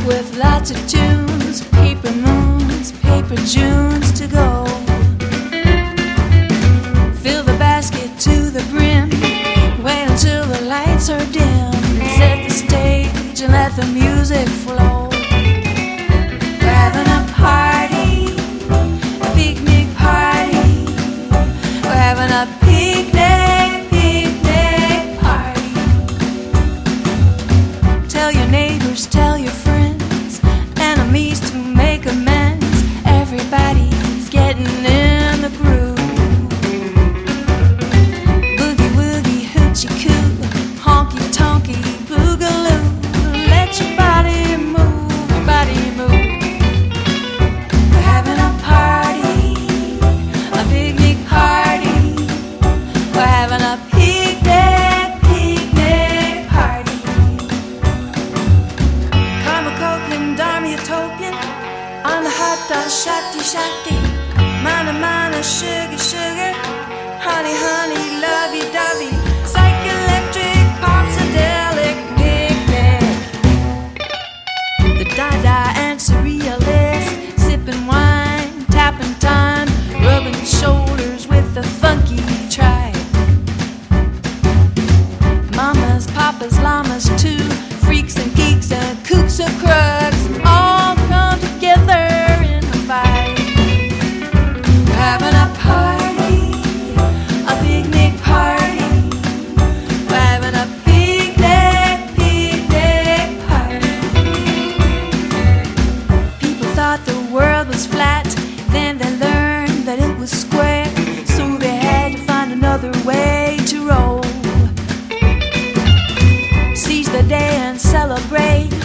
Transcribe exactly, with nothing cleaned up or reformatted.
with lots of tunes, paper moons, paper Junes to go. Fill the basket to the brim, wait until the lights are dim. Set the stage and let the music flow. We're having a party, a picnic party. We're having a picnic, picnic party. Tell your neighbors, tell your friends, enemies to make amends. Everybody's getting in the groove. Boogie woogie hoochie coo, honky tonky boogaloo. Let your body move, your body move. We're having a party, a picnic party. We're having a picnic, picnic party. Caramel coke and darmy a token on the hot dog, shotty shotty. Mana mana, sugar sugar, honey honey, lovey dovey. Psychoelectric, popsidelic picnic. The Dada and surrealist, sipping wine, tapping time, rubbing shoulders with the funky tribe. Mamas, papas, llamas too, freaks and geeks and kooks and crooks, all come together in a vibe. We're having a party, a picnic party. We're having a picnic, picnic party. People thought the world was flat, then they learned that it was square, so they had to find another way to roll. Seize the day and celebrate,